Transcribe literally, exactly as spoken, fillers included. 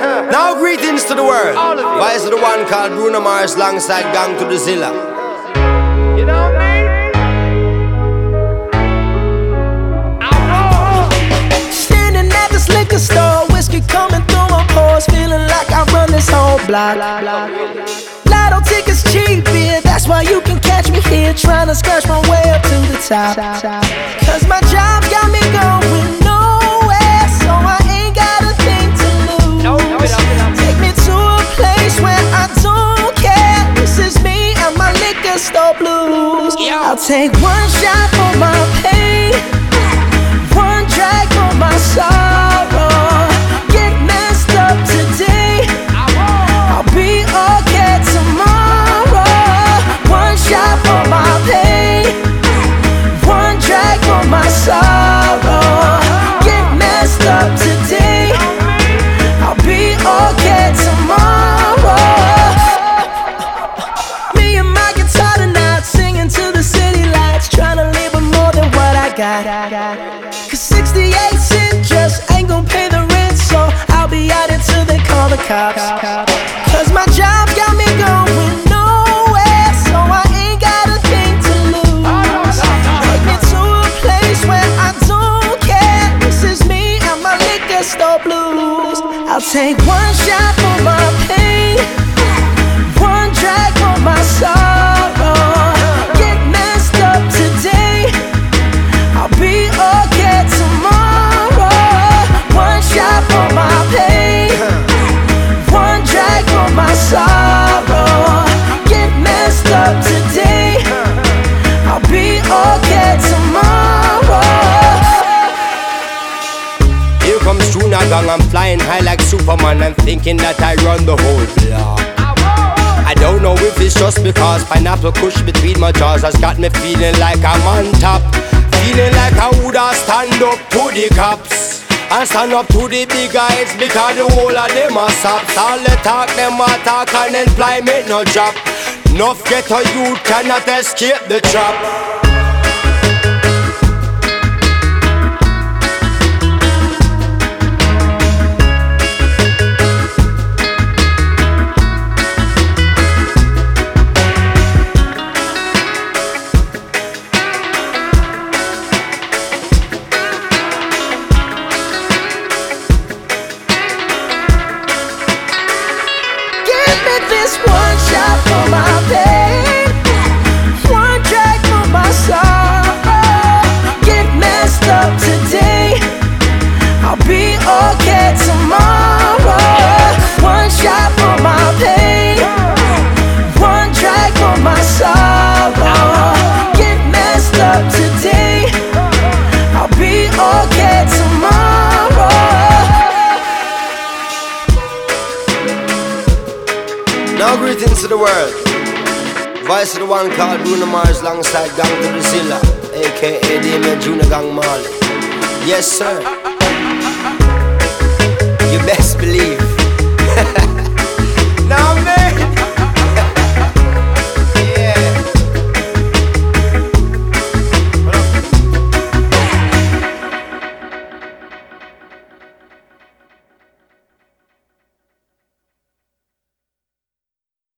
Now greetings to the world. Vice of the one called Bruno Mars alongside Gang to the Zilla. You know what I mean? Standing at this liquor store, whiskey coming through my pores, feeling like I run this whole block. Lotto tickets cheap, yeah, that's why you can catch me here, trying to scratch my way up to the top. Cause my job got me going nowhere, so I ain't got a thing to lose. Take me to a place where I don't care. This is me and my liquor store blues. I'll take one shot for my pain, one drag for my sorrow. Get messed up today, I'll be okay tomorrow. One shot for my pain, one drag for my sorrow. Get messed up today, I'll be okay tomorrow. Me and my guitar tonight, singing to the city lights, trying to live with more than what I got. Cause sixty-eight cents just ain't gon' pay the rent, so I'll be out until they call the cops. Cause my job got me going nowhere, so I ain't got a thing to lose. Take me to a place where I don't care. This is me and my liquor store blues. I'll take one shot for my pain, one drag for my sorrow. Get messed up today, I'll be okay tomorrow. One shot for my pain, one drag for my sorrow. Get messed up today, I'll be okay tomorrow. Here comes Junior Gang, I'm flying high like Superman. I'm thinking that I run the whole block. I don't know if it's just because pineapple kush between my jaws has got me feeling like I'm on top. Feeling like I woulda stand up to the cops and stand up to the big guys, because the whole of them are sops. All the talk, them a talk, and employment no job. Enough ghetto youth cannot escape the trap. This one shot for my pain, one drag for my sorrow. Get messed up today, I'll be okay tomorrow. One shot for my pain, one drag for my sorrow. Get messed up today, I'll be okay tomorrow. Now greetings to the world. Vice of the one called Bruno Mars alongside Gang to the Zilla, aka the Junior Gang Marley. Yes sir, you best believe. Now man.